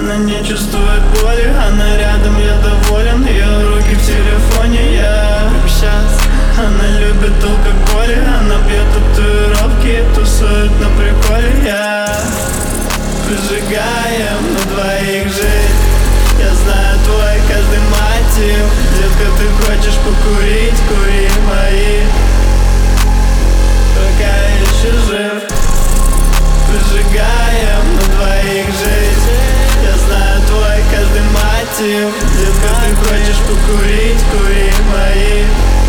Она не чувствует боли, она рядом, я доволен. Ее руки в телефоне, я сейчас. Она любит алкоголь, она бьет татуировки, тусует на приколе. Я прижигаем на двоих жизнь. Я знаю твой каждый мотив. Детка, ты хочешь покурить, кури мои, пока я еще жив. Прижигаем на двоих жизнь. Я знаю твой каждый мотив. Детка, ты хочешь покурить, кури мои,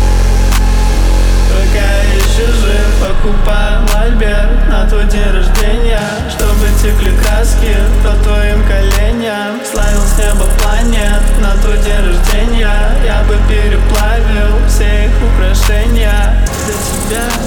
пока я еще жив. Покупаю мольберт на твой день рождения, чтобы текли краски по твоим коленям. Славил с неба планет на твой день рождения. Я бы переплавил все их украшения для тебя.